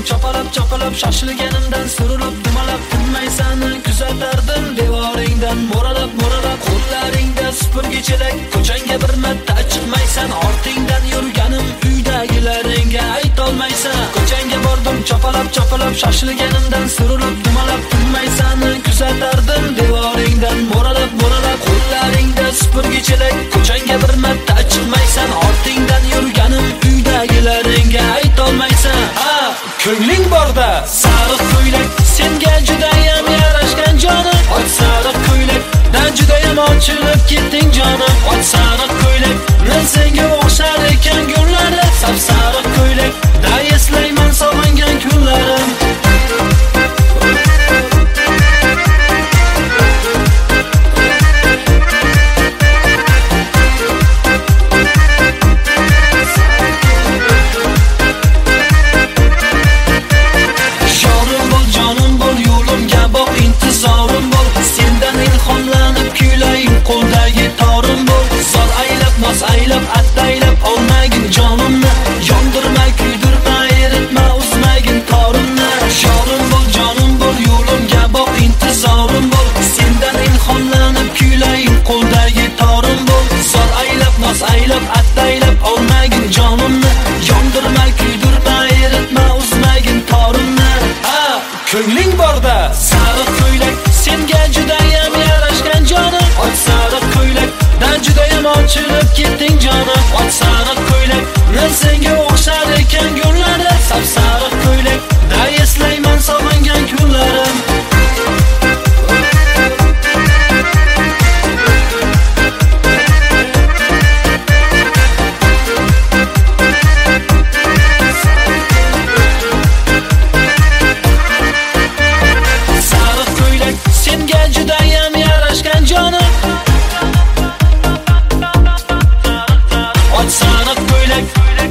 chopalab shoshilganimdan surilib dumalab tinmaysan kuzatardim devoringdan mo'ralab qo'llaringda supurgichilik ko'changga bir marta chiqmaysan ortingdan yurganim uydagilaringga aytolmaysan ko'changga bordim chopalab shoshilganimdan surilib dumalab tinmaysan kuzatardim devoringdan mo'ralab qo'llaringda supurgichilik ko'changga bir marta chiqmaysan ortingdan yurganim uydagilaringga aytolmaysan ko'ngling borda sariq ko'ylak senga judayam yarashgan jonim och sariq ko'ylakdan judayam ochilib ketding jonim och sariq ko'ylak senga o'xshar ekan gullar sap sariq ko'ylakda eslayman sog'ingan kunlarim aylab attaylab olmagin jonimni yondirma kuydirma eritma uzmagin torimni jonim bo'l yo'limga boq intizorim bo'l sendan ilhomlanib kuylayin qo'ldagi torim bo'l zor aylab nos aylab attaylab olmagin jonimni yondirma kuydirma eritma uzmagin torimni ko'ngling borda sariq ko'ylak senga judayam yarashgan jonim och sariq ko'ylakdan judayam ochilib ketding jonim och sariq ko'ylak senga o'xshar ekan gullar sap sariq ko'ylakda eslayman sog'ingan kunlarim sariq ko'ylak senga judayam yarashgan jonim sariq ko'ylak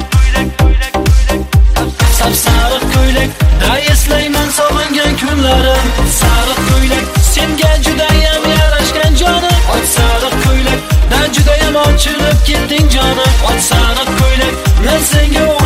sap sariq ko'ylakda eslayman sog'ingan kunlarim sariq ko'ylak senga judayam yarashgan jonim och sariq ko'ylakdan judayam ochilib ketding jonim och sariq ko'ylak senga